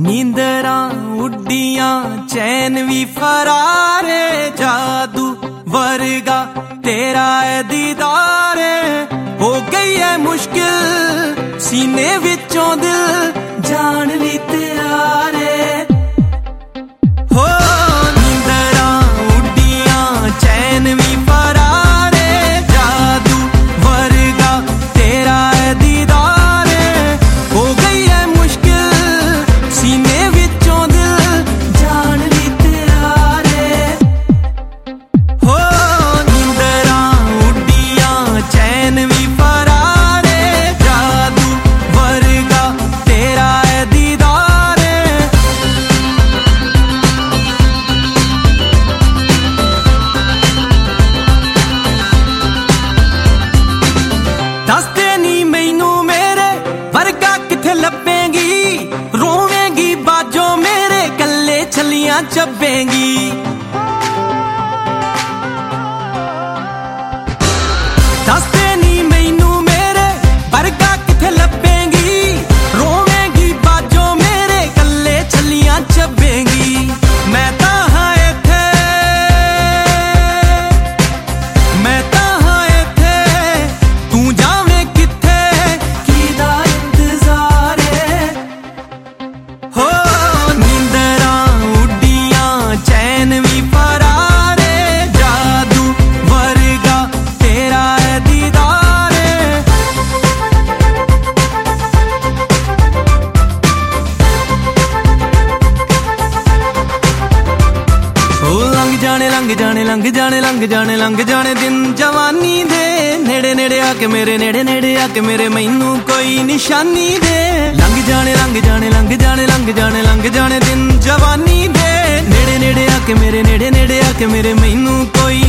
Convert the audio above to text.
नींदरा उड्डियां चैन भी फरारे, जादू वर्गा तेरा है दीदारे। हो गई है मुश्किल सीने विचों दिल जान भी तेरा रे। हो नींदरा उड्डियां चैन भी फरारे, जादू वर्गा तेरा है दीदारे। हो गई है मुश्किल सीने विचों दिल जान भी तेरा रे। हो नींदरा उड्डियां चैन भी फरारे, जादू वर्गा तेरा है दीदारे। दसदे नी मैनू मेरे वर्गा किथे लभेगी, रोवेंगी बाजो मेरे कल्ले छलियां चबेंगी। दसदे नी मैनू मेरे वर्गा किथे लभेंगी, रोवेंगी बाजो मेरे कल्ले छलियां चबेंगी। मैं तां हां इत्थे, मैं तां हां इत्थे, तू जावे किथे कीदा इंतजार है। हो नींदरा उड्डियां चैन भी फरारे, जादू वर्गा तेरा है दीदारे। ओ लंघ जाने लंघ जाने लंघ जाने लंघ जाने लंघ जाने दिन जवानी दे, नेड़े नेड़े आके मेरे नेड़े नेड़े आके मेरे मैनू कोई निशानी दे। लंघ जाने लंघ जाने लंघ जाने लंघ जाने लंघ जाने दिन जवानी दे, नेड़े नेड़े आके मेरे नेड़े नेड़े आके मेरे मैनू कोई